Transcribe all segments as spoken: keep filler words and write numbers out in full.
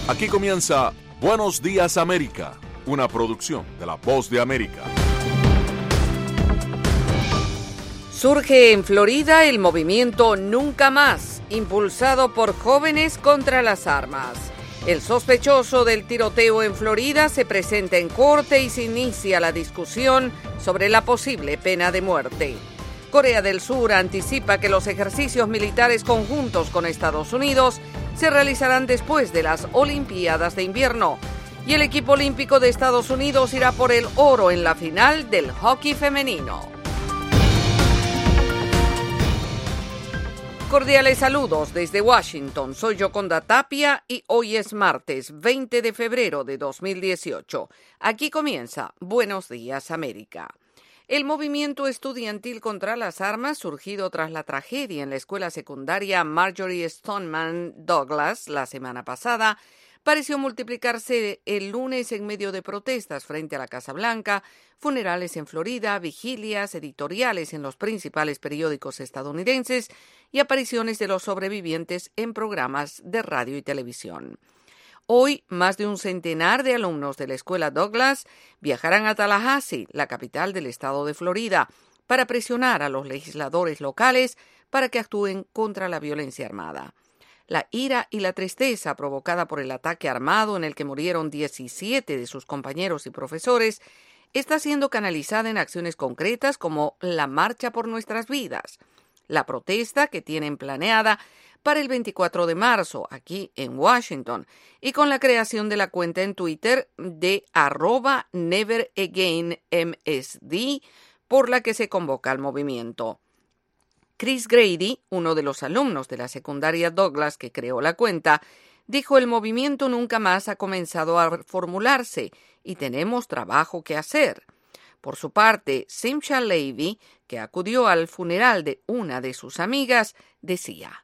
Aquí comienza Buenos Días América, una producción de La Voz de América. Surge en Florida el movimiento Nunca Más, impulsado por jóvenes contra las armas. El sospechoso del tiroteo en Florida se presenta en corte y se inicia la discusión sobre la posible pena de muerte. Corea del Sur anticipa que los ejercicios militares conjuntos con Estados Unidos se realizarán después de las Olimpiadas de invierno. Y el equipo olímpico de Estados Unidos irá por el oro en la final del hockey femenino. Cordiales saludos desde Washington. Soy Yoconda Tapia y hoy es martes veinte de febrero de dos mil dieciocho. Aquí comienza Buenos Días América. El movimiento estudiantil contra las armas, surgido tras la tragedia en la escuela secundaria Marjory Stoneman Douglas la semana pasada, pareció multiplicarse el lunes en medio de protestas frente a la Casa Blanca, funerales en Florida, vigilias, editoriales en los principales periódicos estadounidenses y apariciones de los sobrevivientes en programas de radio y televisión. Hoy, más de un centenar de alumnos de la escuela Douglas viajarán a Tallahassee, la capital del estado de Florida, para presionar a los legisladores locales para que actúen contra la violencia armada. La ira y la tristeza provocada por el ataque armado en el que murieron diecisiete de sus compañeros y profesores está siendo canalizada en acciones concretas como la Marcha por Nuestras Vidas, la protesta que tienen planeada para el veinticuatro de marzo aquí en Washington y con la creación de la cuenta en Twitter de arroba neveragainmsd por la que se convoca al movimiento. Chris Grady, uno de los alumnos de la secundaria Douglas que creó la cuenta, dijo: el movimiento Nunca Más ha comenzado a formularse y tenemos trabajo que hacer. Por su parte, Simcha Levy, que acudió al funeral de una de sus amigas, decía: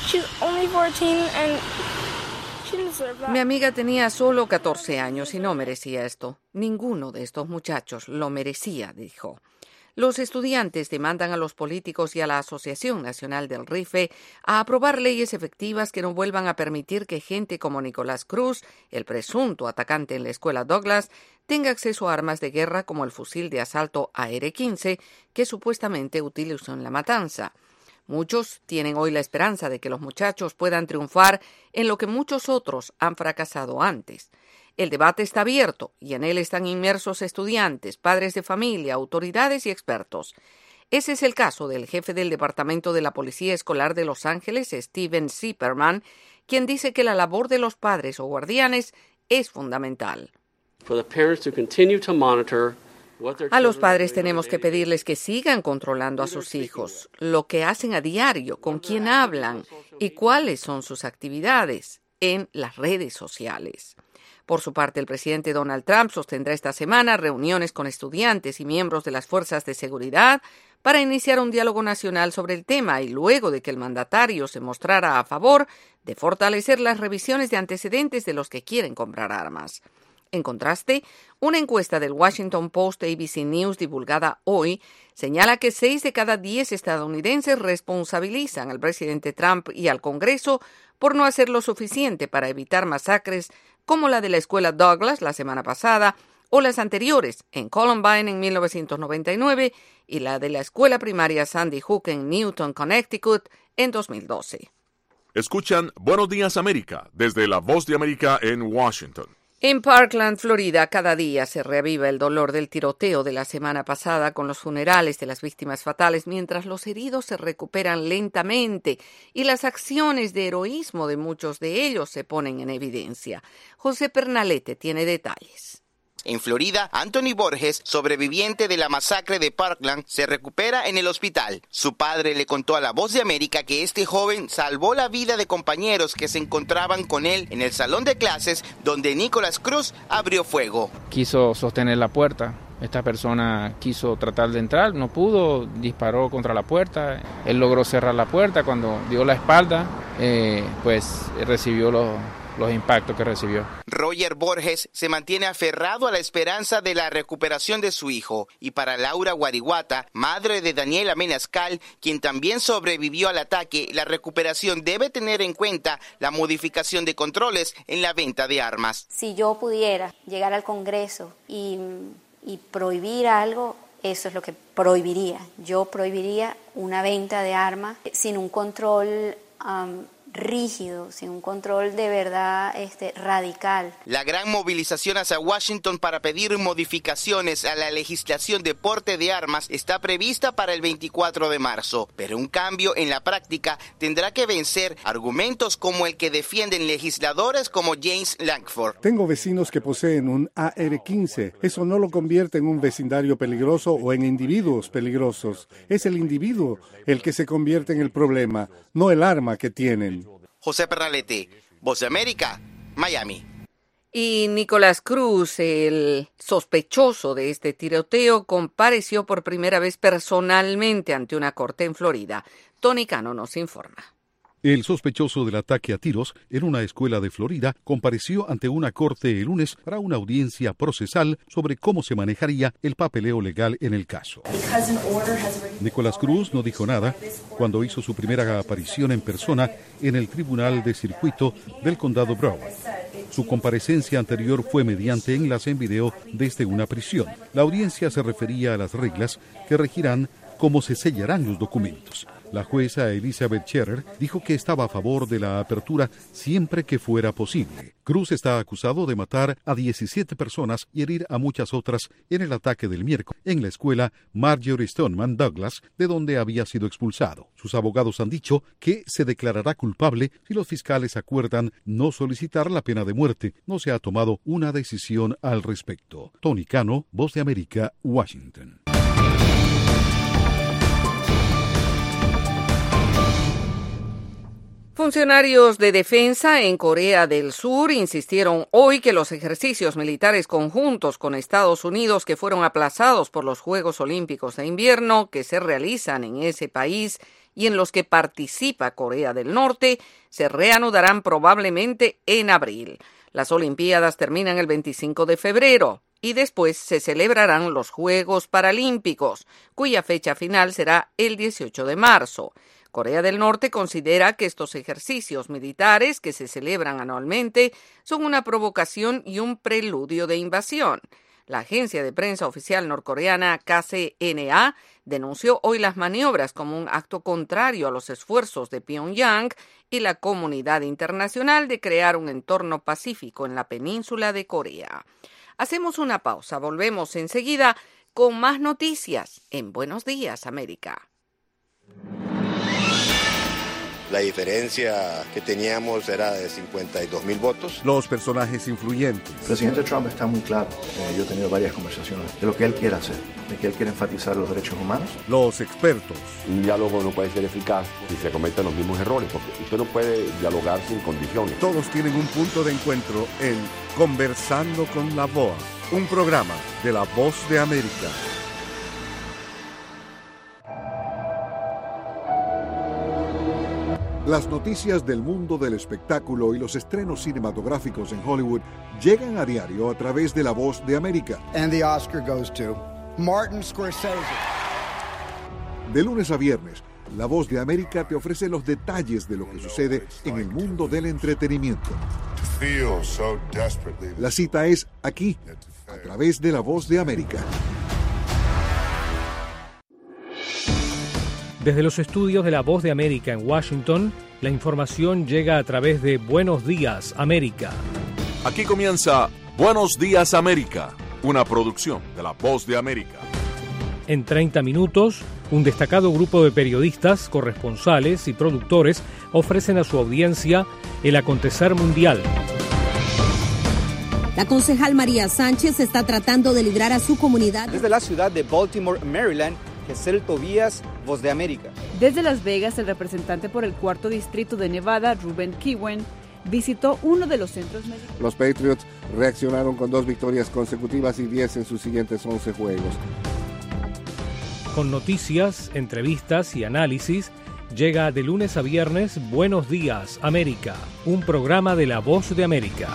mi amiga tenía solo catorce años y no merecía esto. Ninguno de estos muchachos lo merecía, dijo. Los estudiantes demandan a los políticos y a la Asociación Nacional del Rifle a aprobar leyes efectivas que no vuelvan a permitir que gente como Nicolás Cruz, el presunto atacante en la escuela Douglas, tenga acceso a armas de guerra como el fusil de asalto A R quince que supuestamente utilizó en la matanza. Muchos tienen hoy la esperanza de que los muchachos puedan triunfar en lo que muchos otros han fracasado antes. El debate está abierto y en él están inmersos estudiantes, padres de familia, autoridades y expertos. Ese es el caso del jefe del Departamento de la Policía Escolar de Los Ángeles, Steven Zipperman, quien dice que la labor de los padres o guardianes es fundamental. A los padres tenemos que pedirles que sigan controlando a sus hijos, lo que hacen a diario, con quién hablan y cuáles son sus actividades en las redes sociales. Por su parte, el presidente Donald Trump sostendrá esta semana reuniones con estudiantes y miembros de las fuerzas de seguridad para iniciar un diálogo nacional sobre el tema y luego de que el mandatario se mostrara a favor de fortalecer las revisiones de antecedentes de los que quieren comprar armas. En contraste, una encuesta del Washington Post A B C News divulgada hoy señala que seis de cada diez estadounidenses responsabilizan al presidente Trump y al Congreso por no hacer lo suficiente para evitar masacres como la de la escuela Douglas la semana pasada o las anteriores en Columbine en mil novecientos noventa y nueve y la de la escuela primaria Sandy Hook en Newton, Connecticut en dos mil doce. Escuchan Buenos Días América desde La Voz de América en Washington. En Parkland, Florida, cada día se reaviva el dolor del tiroteo de la semana pasada con los funerales de las víctimas fatales, mientras los heridos se recuperan lentamente y las acciones de heroísmo de muchos de ellos se ponen en evidencia. José Pernalete tiene detalles. En Florida, Anthony Borges, sobreviviente de la masacre de Parkland, se recupera en el hospital. Su padre le contó a La Voz de América que este joven salvó la vida de compañeros que se encontraban con él en el salón de clases donde Nicolás Cruz abrió fuego. Quiso sostener la puerta. Esta persona quiso tratar de entrar, no pudo, disparó contra la puerta. Él logró cerrar la puerta. Cuando dio la espalda, eh, pues recibió los, los impactos que recibió. Roger Borges se mantiene aferrado a la esperanza de la recuperación de su hijo. Y para Laura Guariguata, madre de Daniel Amenazcal, quien también sobrevivió al ataque, la recuperación debe tener en cuenta la modificación de controles en la venta de armas. Si yo pudiera llegar al Congreso y, y prohibir algo, eso es lo que prohibiría. Yo prohibiría una venta de armas sin un control um, rígido, sin un control de verdad este, radical. La gran movilización hacia Washington para pedir modificaciones a la legislación de porte de armas está prevista para el veinticuatro de marzo, pero un cambio en la práctica tendrá que vencer argumentos como el que defienden legisladores como James Lankford. Tengo vecinos que poseen un A R quince. Eso no lo convierte en un vecindario peligroso o en individuos peligrosos. Es el individuo el que se convierte en el problema, no el arma que tienen. José Pernalete, Voz de América, Miami. Y Nicolás Cruz, el sospechoso de este tiroteo, compareció por primera vez personalmente ante una corte en Florida. Tony Cano nos informa. El sospechoso del ataque a tiros en una escuela de Florida compareció ante una corte el lunes para una audiencia procesal sobre cómo se manejaría el papeleo legal en el caso. Nicolás Cruz no dijo nada cuando hizo su primera aparición en persona en el Tribunal de Circuito del Condado Broward. Su comparecencia anterior fue mediante enlace en video desde una prisión. La audiencia se refería a las reglas que regirán cómo se sellarán los documentos. La jueza Elizabeth Scherer dijo que estaba a favor de la apertura siempre que fuera posible. Cruz está acusado de matar a diecisiete personas y herir a muchas otras en el ataque del miércoles en la escuela Marjorie Stoneman Douglas, de donde había sido expulsado. Sus abogados han dicho que se declarará culpable si los fiscales acuerdan no solicitar la pena de muerte. No se ha tomado una decisión al respecto. Tony Cano, Voz de América, Washington. Funcionarios de defensa en Corea del Sur insistieron hoy que los ejercicios militares conjuntos con Estados Unidos que fueron aplazados por los Juegos Olímpicos de Invierno que se realizan en ese país y en los que participa Corea del Norte se reanudarán probablemente en abril. Las Olimpiadas terminan el veinticinco de febrero y después se celebrarán los Juegos Paralímpicos, cuya fecha final será el dieciocho de marzo. Corea del Norte considera que estos ejercicios militares que se celebran anualmente son una provocación y un preludio de invasión. La agencia de prensa oficial norcoreana K C N A denunció hoy las maniobras como un acto contrario a los esfuerzos de Pyongyang y la comunidad internacional de crear un entorno pacífico en la península de Corea. Hacemos una pausa, volvemos enseguida con más noticias en Buenos Días, América. La diferencia que teníamos era de cincuenta y dos mil votos. Los personajes influyentes. El presidente Trump está muy claro. Eh, yo he tenido varias conversaciones de lo que él quiere hacer, de que él quiere enfatizar los derechos humanos. Los expertos. Un diálogo no puede ser eficaz si se cometen los mismos errores, porque usted no puede dialogar sin condiciones. Todos tienen un punto de encuentro en Conversando con la V O A, un programa de La Voz de América. Las noticias del mundo del espectáculo y los estrenos cinematográficos en Hollywood llegan a diario a través de La Voz de América. And the Oscar goes to Martin Scorsese. De lunes a viernes, La Voz de América te ofrece los detalles de lo que sucede en el mundo del entretenimiento. La cita es aquí, a través de La Voz de América. Desde los estudios de La Voz de América en Washington, la información llega a través de Buenos Días, América. Aquí comienza Buenos Días, América, una producción de La Voz de América. En treinta minutos, un destacado grupo de periodistas, corresponsales y productores ofrecen a su audiencia el acontecer mundial. La concejal María Sánchez está tratando de librar a su comunidad. Desde la ciudad de Baltimore, Maryland, Gesel Tobías, Voz de América. Desde Las Vegas, el representante por el cuarto distrito de Nevada, Ruben Kiwen, visitó uno de los centros médicos. Los Patriots reaccionaron con dos victorias consecutivas y diez en sus siguientes once juegos. Con noticias, entrevistas y análisis, Llega de lunes a viernes Buenos Días, América, un programa de La Voz de América.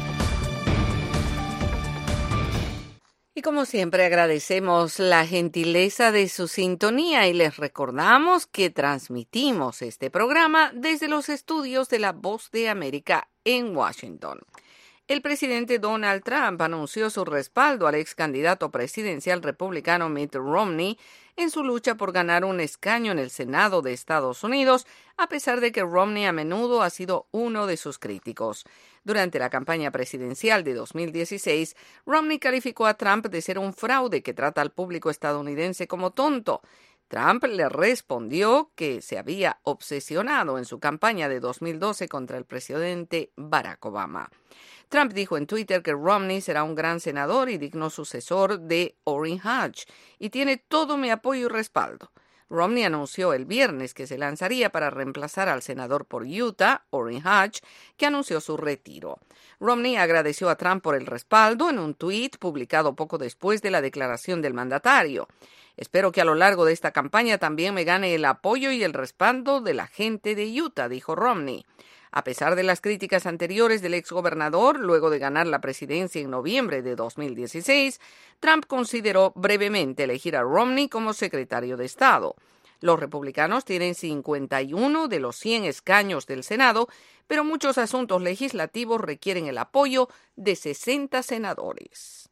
Y como siempre agradecemos la gentileza de su sintonía y les recordamos que transmitimos este programa desde los estudios de La Voz de América en Washington. El presidente Donald Trump anunció su respaldo al ex candidato presidencial republicano Mitt Romney en su lucha por ganar un escaño en el Senado de Estados Unidos, a pesar de que Romney a menudo ha sido uno de sus críticos. Durante la campaña presidencial de dos mil dieciséis, Romney calificó a Trump de ser un fraude que trata al público estadounidense como tonto. Trump le respondió que se había obsesionado en su campaña de dos mil doce contra el presidente Barack Obama. Trump dijo en Twitter que Romney será un gran senador y digno sucesor de Orrin Hatch y tiene todo mi apoyo y respaldo. Romney anunció el viernes que se lanzaría para reemplazar al senador por Utah, Orrin Hatch, que anunció su retiro. Romney agradeció a Trump por el respaldo en un tuit publicado poco después de la declaración del mandatario. Espero que a lo largo de esta campaña también me gane el apoyo y el respaldo de la gente de Utah, dijo Romney. A pesar de las críticas anteriores del exgobernador, luego de ganar la presidencia en noviembre de dos mil dieciséis, Trump consideró brevemente elegir a Romney como secretario de Estado. Los republicanos tienen cincuenta y uno de los cien escaños del Senado, pero muchos asuntos legislativos requieren el apoyo de sesenta senadores.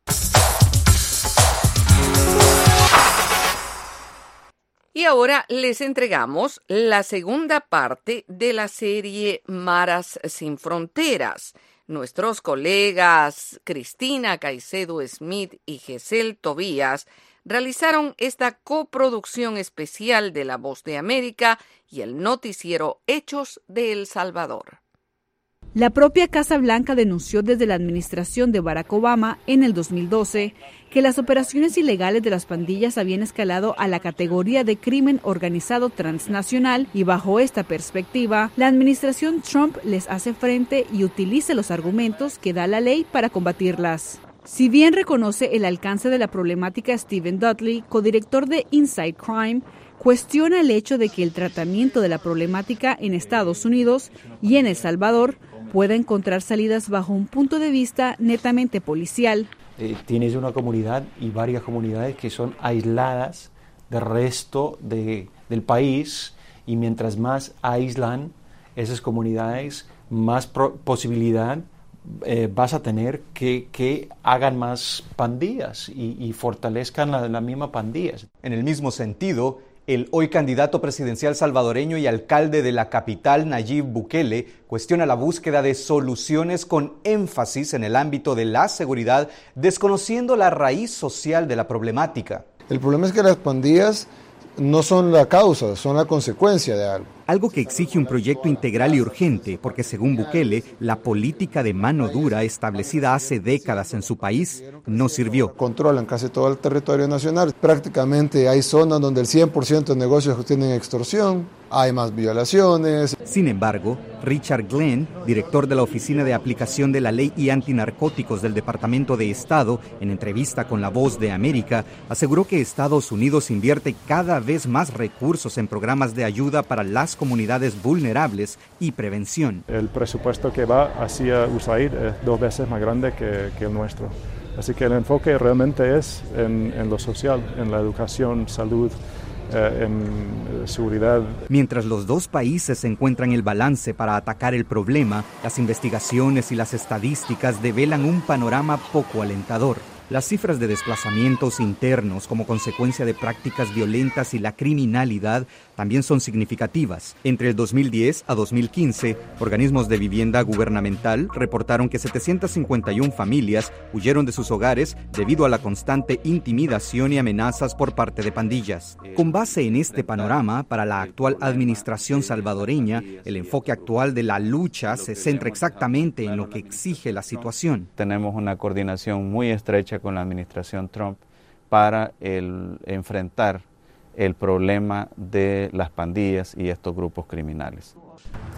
Y ahora les entregamos la segunda parte de la serie Maras sin Fronteras. Nuestros colegas Cristina Caicedo Smith y Gesell Tobías realizaron esta coproducción especial de La Voz de América y el noticiero Hechos de El Salvador. La propia Casa Blanca denunció desde la administración de Barack Obama en el dos mil doce que las operaciones ilegales de las pandillas habían escalado a la categoría de crimen organizado transnacional y bajo esta perspectiva, la administración Trump les hace frente y utiliza los argumentos que da la ley para combatirlas. Si bien reconoce el alcance de la problemática, Stephen Dudley, codirector de Inside Crime, cuestiona el hecho de que el tratamiento de la problemática en Estados Unidos y en El Salvador pueda encontrar salidas bajo un punto de vista netamente policial. Eh, tienes una comunidad y varias comunidades que son aisladas del resto de, del país, y mientras más aíslan esas comunidades, más pro- posibilidad eh, vas a tener que, que hagan más pandillas y, y fortalezcan las la mismas pandillas. En el mismo sentido, el hoy candidato presidencial salvadoreño y alcalde de la capital, Nayib Bukele, cuestiona la búsqueda de soluciones con énfasis en el ámbito de la seguridad, desconociendo la raíz social de la problemática. El problema es que las pandillas no son la causa, son la consecuencia de algo. Algo que exige un proyecto integral y urgente, porque según Bukele, la política de mano dura establecida hace décadas en su país no sirvió. Controlan casi todo el territorio nacional. Prácticamente hay zonas donde el cien por ciento de negocios tienen extorsión, hay más violaciones. Sin embargo, Richard Glenn, director de la Oficina de Aplicación de la Ley y Antinarcóticos del Departamento de Estado, en entrevista con La Voz de América, aseguró que Estados Unidos invierte cada vez más recursos en programas de ayuda para las comunidades vulnerables y prevención. El presupuesto que va hacia U S A I D es dos veces más grande que, que el nuestro. Así que el enfoque realmente es en, en lo social, en la educación, salud, eh, en seguridad. Mientras los dos países encuentran el balance para atacar el problema, las investigaciones y las estadísticas develan un panorama poco alentador. Las cifras de desplazamientos internos como consecuencia de prácticas violentas y la criminalidad también son significativas. Entre el dos mil diez a dos mil quince, organismos de vivienda gubernamental reportaron que setecientas cincuenta y una familias huyeron de sus hogares debido a la constante intimidación y amenazas por parte de pandillas. Con base en este panorama, para la actual administración salvadoreña, el enfoque actual de la lucha se centra exactamente en lo que exige la situación. Tenemos una coordinación muy estrecha con la administración Trump para el, enfrentar el problema de las pandillas y estos grupos criminales.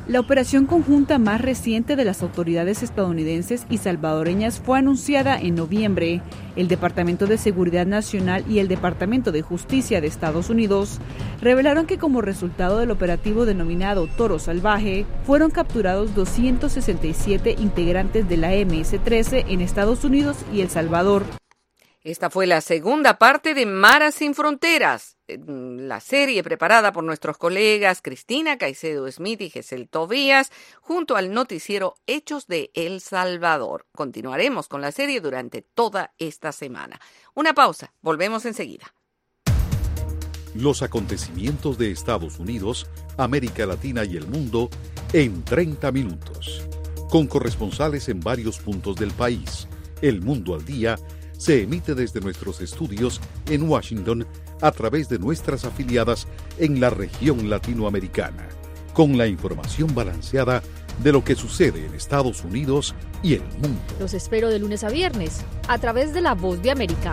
La operación conjunta más reciente de las autoridades estadounidenses y salvadoreñas fue anunciada en noviembre. El Departamento de Seguridad Nacional y el Departamento de Justicia de Estados Unidos revelaron que como resultado del operativo denominado Toro Salvaje, fueron capturados doscientos sesenta y siete integrantes de la eme ese trece en Estados Unidos y El Salvador. Esta fue la segunda parte de Maras sin Fronteras, la serie preparada por nuestros colegas Cristina Caicedo Smith y Gesell Tobías, junto al noticiero Hechos de El Salvador. Continuaremos con la serie durante toda esta semana. Una pausa, volvemos enseguida. Los acontecimientos de Estados Unidos, América Latina y el mundo en treinta minutos. Con corresponsales en varios puntos del país. El Mundo al Día se emite desde nuestros estudios en Washington a través de nuestras afiliadas en la región latinoamericana, con la información balanceada de lo que sucede en Estados Unidos y el mundo. Los espero de lunes a viernes a través de La Voz de América.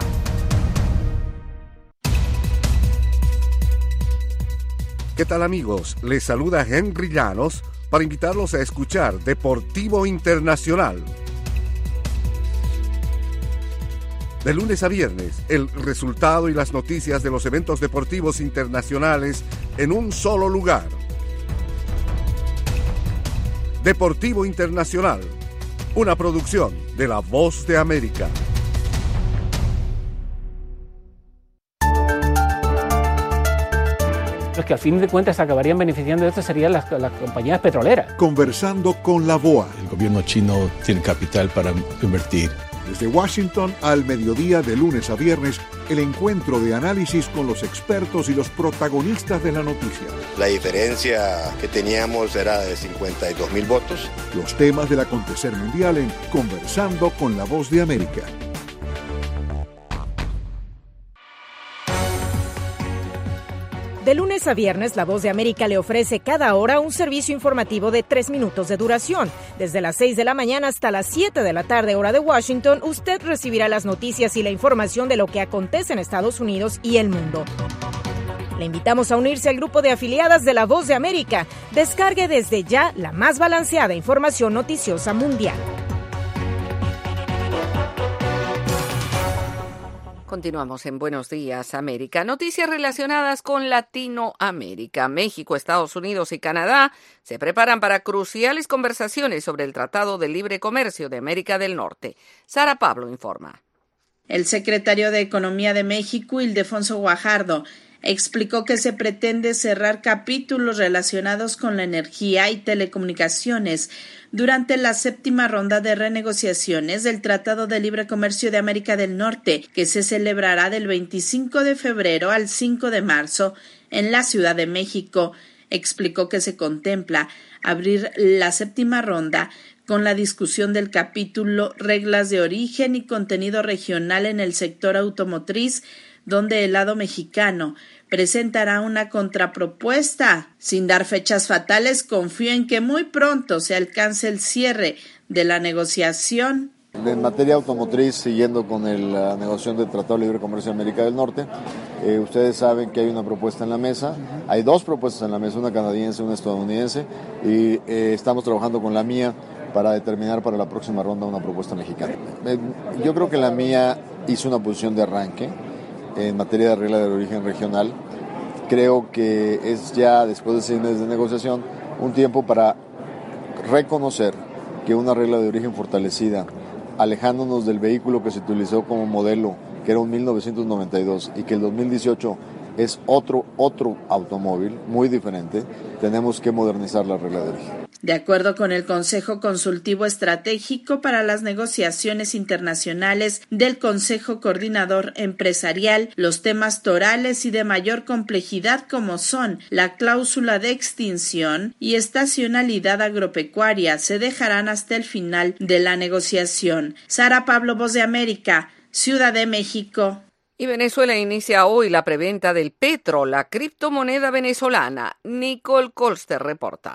¿Qué tal, amigos? Les saluda Henry Llanos para invitarlos a escuchar Deportivo Internacional. De lunes a viernes, el resultado y las noticias de los eventos deportivos internacionales en un solo lugar. Deportivo Internacional, una producción de La Voz de América. Los que al fin de cuentas acabarían beneficiando de esto serían las, las compañías petroleras. Conversando con la B O A. El gobierno chino tiene capital para invertir. Desde Washington al mediodía de lunes a viernes, el encuentro de análisis con los expertos y los protagonistas de la noticia. La diferencia que teníamos era de cincuenta y dos mil votos. Los temas del acontecer mundial en Conversando con la Voz de América. De lunes a viernes, La Voz de América le ofrece cada hora un servicio informativo de tres minutos de duración. Desde las seis de la mañana hasta las siete de la tarde, hora de Washington, usted recibirá las noticias y la información de lo que acontece en Estados Unidos y el mundo. Le invitamos a unirse al grupo de afiliadas de La Voz de América. Descargue desde ya la más balanceada información noticiosa mundial. Continuamos en Buenos Días, América. Noticias relacionadas con Latinoamérica. México, Estados Unidos y Canadá se preparan para cruciales conversaciones sobre el Tratado de Libre Comercio de América del Norte. Sara Pablo informa. El secretario de Economía de México, Ildefonso Guajardo, explicó que se pretende cerrar capítulos relacionados con la energía y telecomunicaciones durante la séptima ronda de renegociaciones del Tratado de Libre Comercio de América del Norte, que se celebrará del veinticinco de febrero al cinco de marzo en la Ciudad de México. Explicó que se contempla abrir la séptima ronda con la discusión del capítulo Reglas de origen y contenido regional en el sector automotriz, donde el lado mexicano presentará una contrapropuesta. Sin dar fechas fatales, confío en que muy pronto se alcance el cierre de la negociación. En materia automotriz, siguiendo con el, la negociación del Tratado de Libre Comercio de América del Norte, eh, ustedes saben que hay una propuesta en la mesa, hay dos propuestas en la mesa, una canadiense y una estadounidense, y eh, estamos trabajando con la mía para determinar para la próxima ronda una propuesta mexicana. Eh, yo creo que la mía hizo una posición de arranque en materia de regla de origen regional. Creo que es ya, después de seis meses de negociación, un tiempo para reconocer que una regla de origen fortalecida, alejándonos del vehículo que se utilizó como modelo, que era un mil novecientos noventa y dos, y que el dos mil dieciocho es otro, otro automóvil muy diferente, tenemos que modernizar la regla de origen. De acuerdo con el Consejo Consultivo Estratégico para las Negociaciones Internacionales del Consejo Coordinador Empresarial, los temas torales y de mayor complejidad como son la cláusula de extinción y estacionalidad agropecuaria se dejarán hasta el final de la negociación. Sara Pablo, Voz de América, Ciudad de México. Y Venezuela inicia hoy la preventa del petro, la criptomoneda venezolana. Nicole Colster reporta.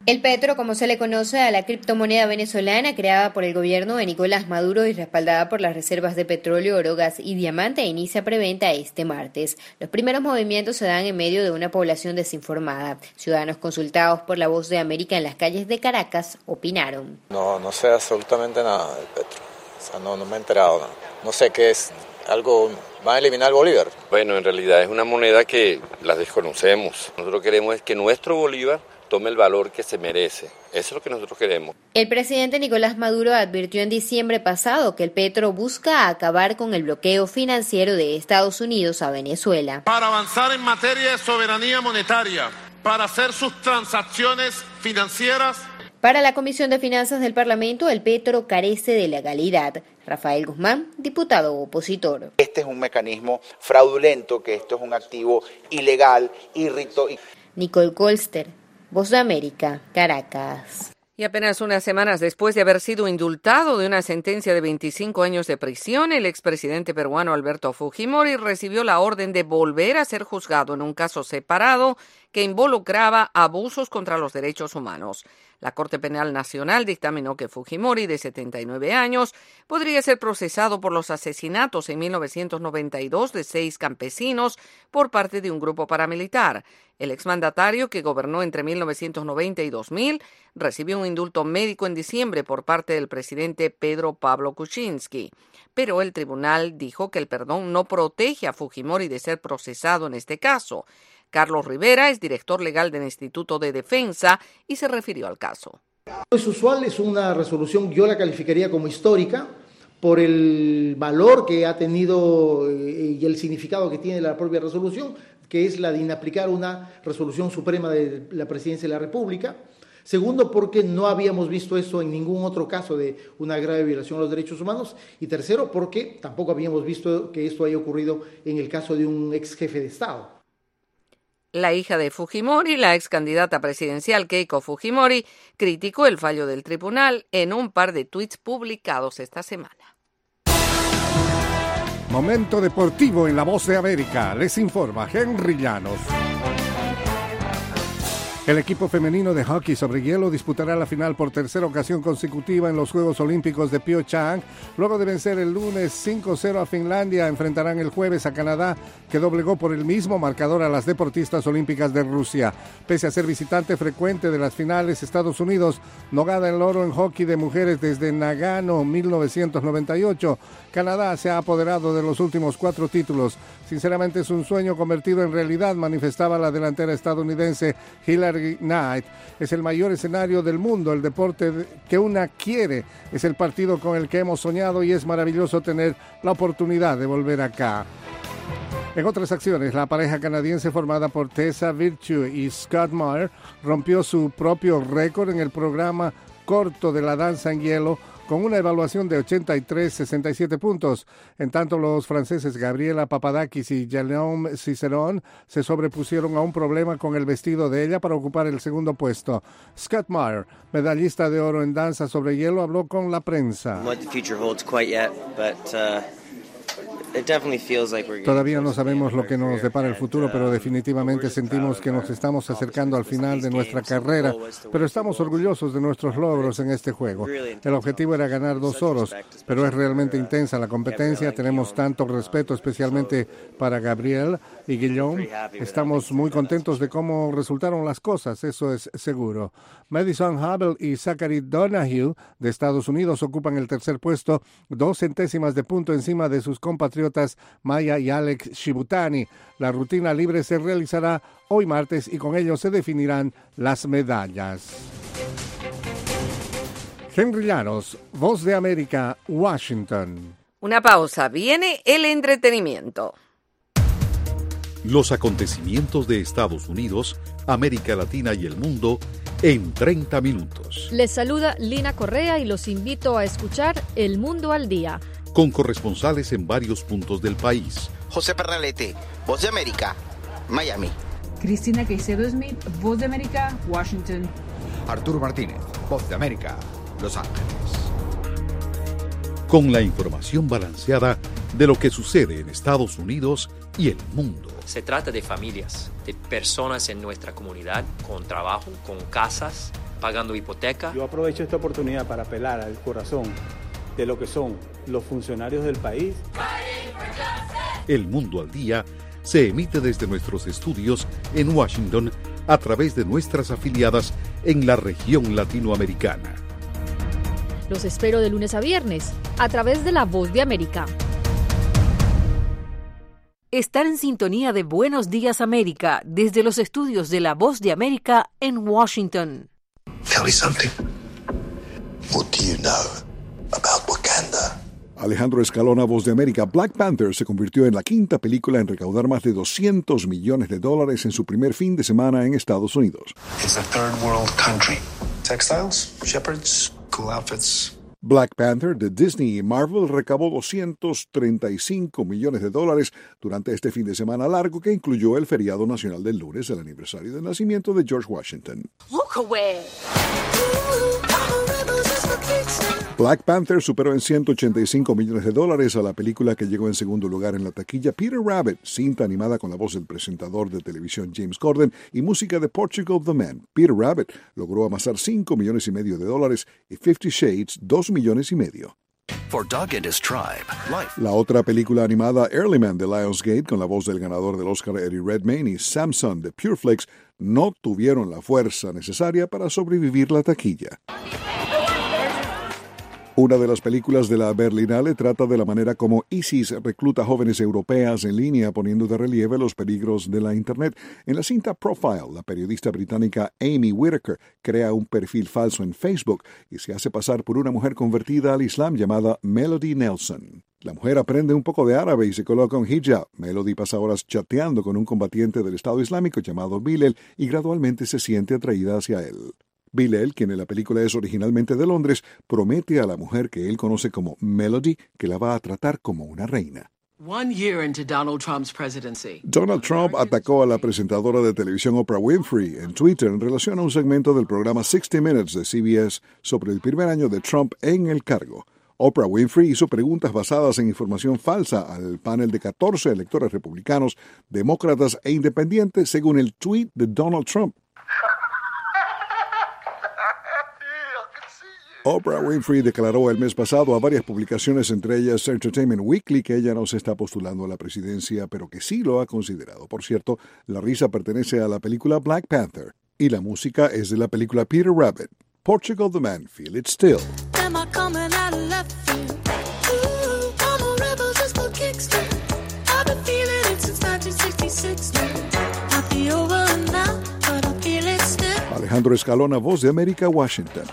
El petro, como se le conoce a la criptomoneda venezolana creada por el gobierno de Nicolás Maduro y respaldada por las reservas de petróleo, oro, gas y diamante, inicia preventa este martes. Los primeros movimientos se dan en medio de una población desinformada. Ciudadanos consultados por La Voz de América en las calles de Caracas opinaron. No, no sé absolutamente nada del petro. O sea, no, no me he enterado nada. No sé qué es. Algo, ¿van a eliminar el bolívar? Bueno, en realidad es una moneda que la desconocemos. Nosotros queremos es que nuestro bolívar tome el valor que se merece. Eso es lo que nosotros queremos. El presidente Nicolás Maduro advirtió en diciembre pasado que el petro busca acabar con el bloqueo financiero de Estados Unidos a Venezuela. Para avanzar en materia de soberanía monetaria, para hacer sus transacciones financieras. Para la Comisión de Finanzas del Parlamento, el petro carece de legalidad. Rafael Guzmán, diputado opositor. Este es un mecanismo fraudulento, que esto es un activo ilegal, irrito. Nicole Colster, Voz de América, Caracas. Y apenas unas semanas después de haber sido indultado de una sentencia de veinticinco años de prisión, el expresidente peruano Alberto Fujimori recibió la orden de volver a ser juzgado en un caso separado que involucraba abusos contra los derechos humanos. La Corte Penal Nacional dictaminó que Fujimori, de setenta y nueve años, podría ser procesado por los asesinatos en mil novecientos noventa y dos de seis campesinos por parte de un grupo paramilitar. El exmandatario, que gobernó entre mil novecientos noventa y dos mil, recibió un indulto médico en diciembre por parte del presidente Pedro Pablo Kuczynski. Pero el tribunal dijo que el perdón no protege a Fujimori de ser procesado en este caso. Carlos Rivera es director legal del Instituto de Defensa y se refirió al caso. Es usual, es una resolución, yo la calificaría como histórica por el valor que ha tenido y el significado que tiene la propia resolución, que es la de inaplicar una resolución suprema de la Presidencia de la República. Segundo, porque no habíamos visto eso en ningún otro caso de una grave violación a los derechos humanos. Y tercero, porque tampoco habíamos visto que esto haya ocurrido en el caso de un ex jefe de Estado. La hija de Fujimori, la ex candidata presidencial Keiko Fujimori, criticó el fallo del tribunal en un par de tuits publicados esta semana. Momento deportivo en La Voz de América. Les informa Henry Llanos. El equipo femenino de hockey sobre hielo disputará la final por tercera ocasión consecutiva en los Juegos Olímpicos de Pyeongchang. Luego de vencer el lunes cinco cero a Finlandia, enfrentarán el jueves a Canadá, que doblegó por el mismo marcador a las deportistas olímpicas de Rusia. Pese a ser visitante frecuente de las finales, Estados Unidos no gana el oro en hockey de mujeres desde Nagano mil novecientos noventa y ocho. Canadá se ha apoderado de los últimos cuatro títulos. Sinceramente es un sueño convertido en realidad, manifestaba la delantera estadounidense Hillary Knight. Es el mayor escenario del mundo, el deporte que una quiere. Es el partido con el que hemos soñado y es maravilloso tener la oportunidad de volver acá. En otras acciones, la pareja canadiense formada por Tessa Virtue y Scott Meyer rompió su propio récord en el programa corto de la danza en hielo con una evaluación de ochenta y tres a sesenta y siete puntos. En tanto, los franceses Gabriela Papadakis y Jérôme Cicerón se sobrepusieron a un problema con el vestido de ella para ocupar el segundo puesto. Scott Meyer, medallista de oro en danza sobre hielo, habló con la prensa. Todavía no sabemos lo que nos depara el futuro, pero definitivamente sentimos que nos estamos acercando al final de nuestra carrera, pero estamos orgullosos de nuestros logros en este juego. El objetivo era ganar dos oros, pero es realmente intensa la competencia. Tenemos tanto respeto, especialmente para Gabriel y Guillaume. Estamos muy contentos de cómo resultaron las cosas, eso es seguro. Madison Hubble y Zachary Donahue de Estados Unidos ocupan el tercer puesto, dos centésimas de punto encima de sus compatriotas Maya y Alex Shibutani. La rutina libre se realizará hoy martes y con ello se definirán las medallas. Henry Llanos, Voz de América, Washington. Una pausa, viene el entretenimiento. Los acontecimientos de Estados Unidos, América Latina y el mundo en treinta minutos. Les saluda Lina Correa y los invito a escuchar El Mundo al Día, con corresponsales en varios puntos del país. José Pernalete, Voz de América, Miami. Cristina Caicedo Smith, Voz de América, Washington. Arturo Martínez, Voz de América, Los Ángeles. Con la información balanceada de lo que sucede en Estados Unidos y el mundo. Se trata de familias, de personas en nuestra comunidad con trabajo, con casas, pagando hipoteca. Yo aprovecho esta oportunidad para apelar al corazón de lo que son los funcionarios del país. El Mundo al Día se emite desde nuestros estudios en Washington a través de nuestras afiliadas en la región latinoamericana. Los espero de lunes a viernes a través de La Voz de América. Estar en sintonía de Buenos Días América desde los estudios de La Voz de América en Washington. Tell me something. What do you know about Wakanda? Alejandro Escalona, Voz de América. Black Panther se convirtió en la quinta película en recaudar más de doscientos millones de dólares en su primer fin de semana en Estados Unidos. It's a third world country. Textiles, shepherds, cool outfits. Black Panther de Disney y Marvel recabó doscientos treinta y cinco millones de dólares durante este fin de semana largo que incluyó el feriado nacional del lunes, el aniversario del nacimiento de George Washington. Look away. Black Panther superó en ciento ochenta y cinco millones de dólares a la película que llegó en segundo lugar en la taquilla, Peter Rabbit, cinta animada con la voz del presentador de televisión James Corden y música de Portugal The Man. Peter Rabbit logró amasar cinco millones y medio de dólares y Fifty Shades dos millones y medio. For Doug and his tribe, life. La otra película animada, Early Man de Lionsgate, con la voz del ganador del Oscar Eddie Redmayne y Samson de Pure Flakes, no tuvieron la fuerza necesaria para sobrevivir la taquilla. Una de las películas de la Berlinale trata de la manera como ISIS recluta jóvenes europeas en línea, poniendo de relieve los peligros de la Internet. En la cinta Profile, la periodista británica Amy Whitaker crea un perfil falso en Facebook y se hace pasar por una mujer convertida al Islam llamada Melody Nelson. La mujer aprende un poco de árabe y se coloca un hijab. Melody pasa horas chateando con un combatiente del Estado Islámico llamado Bilal y gradualmente se siente atraída hacia él. Bilal, quien en la película es originalmente de Londres, promete a la mujer que él conoce como Melody que la va a tratar como una reina. One year into Donald Trump's presidency. Donald Trump atacó a la presentadora de televisión Oprah Winfrey en Twitter en relación a un segmento del programa sixty minutes de C B S sobre el primer año de Trump en el cargo. Oprah Winfrey hizo preguntas basadas en información falsa al panel de catorce electores republicanos, demócratas e independientes según el tweet de Donald Trump. Oprah Winfrey declaró el mes pasado a varias publicaciones, entre ellas Entertainment Weekly, que ella no se está postulando a la presidencia, pero que sí lo ha considerado. Por cierto, la risa pertenece a la película Black Panther y la música es de la película Peter Rabbit. Portugal The Man, Feel It Still. Am I coming out of left field? Ooh, I'm a rebel just for kicks. I've been feeling it since nineteen sixty-six. I'll be over now, but I feel it still. Alejandro Escalona, Voz de América, Washington.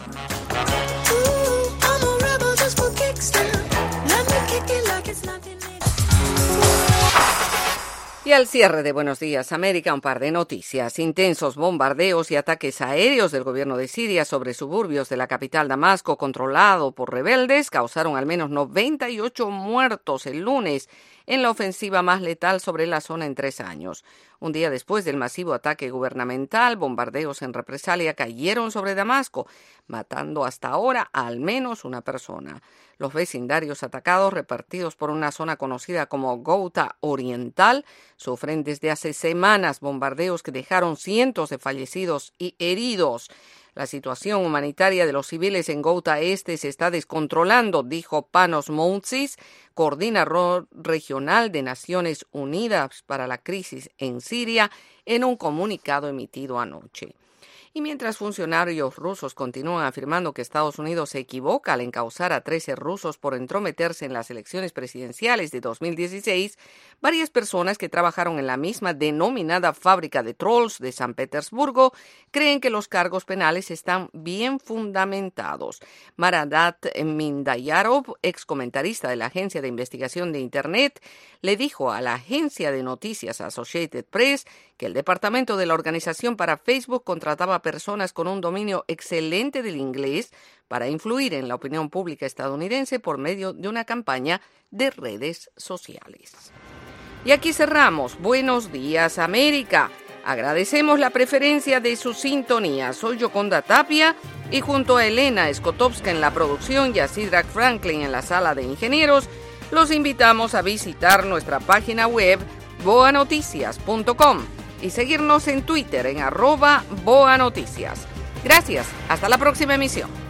Y al cierre de Buenos Días América, un par de noticias. Intensos bombardeos y ataques aéreos del gobierno de Siria sobre suburbios de la capital Damasco, controlado por rebeldes, causaron al menos noventa y ocho muertos el lunes en la ofensiva más letal sobre la zona en tres años. Un día después del masivo ataque gubernamental, bombardeos en represalia cayeron sobre Damasco, matando hasta ahora a al menos una persona. Los vecindarios atacados, repartidos por una zona conocida como Ghouta Oriental, sufren desde hace semanas bombardeos que dejaron cientos de fallecidos y heridos. La situación humanitaria de los civiles en Ghouta Este se está descontrolando, dijo Panos Mountzis, coordinador regional de Naciones Unidas para la crisis en Siria, en un comunicado emitido anoche. Y mientras funcionarios rusos continúan afirmando que Estados Unidos se equivoca al encausar a trece rusos por entrometerse en las elecciones presidenciales de dos mil dieciséis, varias personas que trabajaron en la misma denominada fábrica de trolls de San Petersburgo creen que los cargos penales están bien fundamentados. Maradat Mindayarov, ex comentarista de la agencia de investigación de Internet, le dijo a la agencia de noticias Associated Press que el departamento de la organización para Facebook contrataba a personas con un dominio excelente del inglés para influir en la opinión pública estadounidense por medio de una campaña de redes sociales. Y aquí cerramos. Buenos días, América. Agradecemos la preferencia de su sintonía. Soy Yoconda Tapia y junto a Elena Skotowska en la producción y a Sidrak Franklin en la sala de ingenieros, los invitamos a visitar nuestra página web boa noticias punto com y seguirnos en Twitter en arroba boanoticias. Gracias. Hasta la próxima emisión.